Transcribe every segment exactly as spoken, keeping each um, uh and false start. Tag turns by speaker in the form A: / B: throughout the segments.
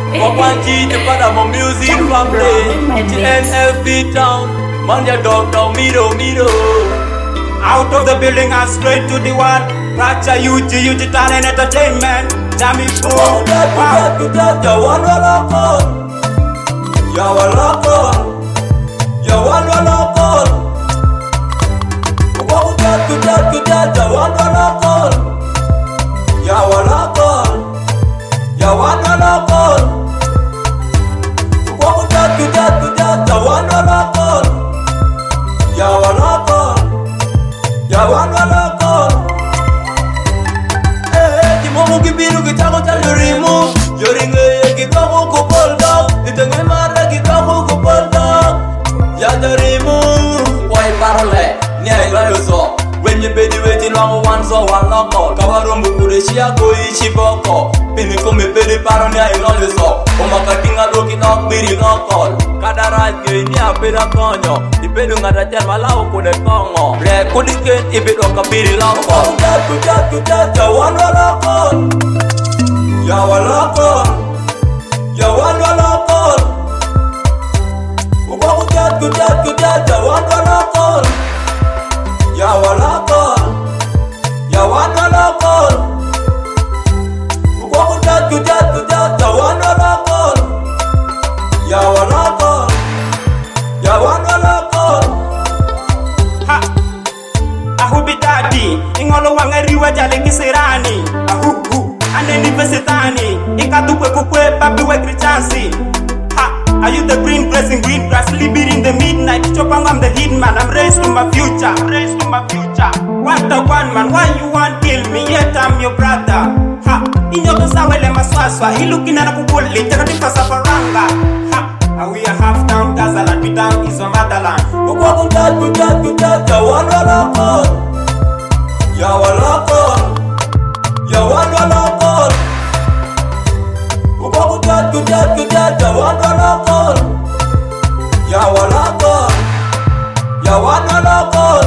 A: One G to para my music family. T N F B town. Man ya dog down miro miro. Out of the building and straight to the one. Fracture U G U G talent entertainment. Jammy pro. Wow. You want a local. You a local. You want a local. Wow, that to that to that. You want a local. You a local. You want a local. Wow, that to that to that. You want a local. You a local. You want a local. Eh, di momo kibiru kitako talurimu. Yoringe kitako kupolda. Itenge mara kitako kupolda. Ya tarimu. Why parole? Nia ilayoso. When you bedi waiting long one so one local. Kawarumbu kureshia goichi boko. Pini kome bedi paro nia ilayoso. Omakatinga doki nok biri local. Kadara ge nia peda konyo. Ibedu ngadajan malau kune kongo. Ble kudiken ibedu kabiri local. Kudat kudat kudat jawan local. Jawan local. Jawan local. Uko kudat kudat kudat jawan local. Jawan local. Jawan local. Uko kudat kudat kudat jawan local. Jawan local. Jawan local. Ha. Ahu bidadi ingolo wangeriwa jale kisirani. Ahu hu. Aneni pesitani ikadukwe kukwe babi we krichansi. Ha. Are you the green blessing green grass living in the midnight? Chopang I'm the hitman. I'm raised to my future. I'm raised to my future. What the one man? Why you want kill me? Yet I'm your brother. Ha. Inyo kusawele maswaswa. Ilukina na kukuli. Chakatifa safaranga. Ha. Are we a half down Gaza land? We down is a motherland. Ukwa kutat kutat kutat. Jawan local. Jawan local. Jawan local. Ukwa kutat kutat kutat. Jawan local. Jawan local. Jawan local.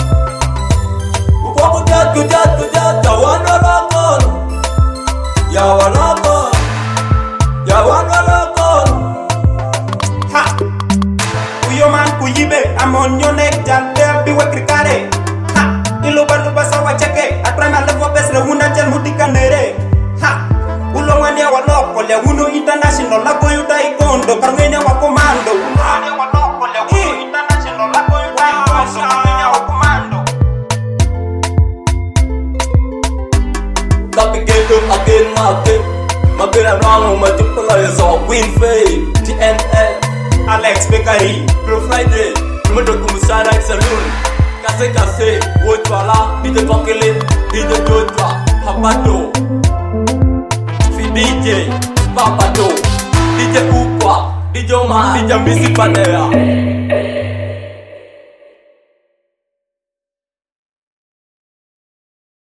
A: Ukwa kutat kutat kutat. Jawan local. Jawan local. Jawan local. Ha. Uyo man kuyibe. I'm on your neck. Jal there be work rikare. Ha. Iluba luba sawa cheke. Atrama levo besle huna jal mutika nere. Ha. Ulongwane wa local ya uno international la boyu dai kondo karngene wa komando. Ulongwane wa local ya uno international la boyu dai kondo karngene wa komando. Tapi kedo again market. Mabela nwangu matupula yeso Queen Faye T N L Alex Bakery Pro Friday Mudo kumusara saloon Kase kase Wotwala Dije kokele Dije dotwa Habato Fi D J Papato Dije Ukwa Dije Ma Dije Misi Padera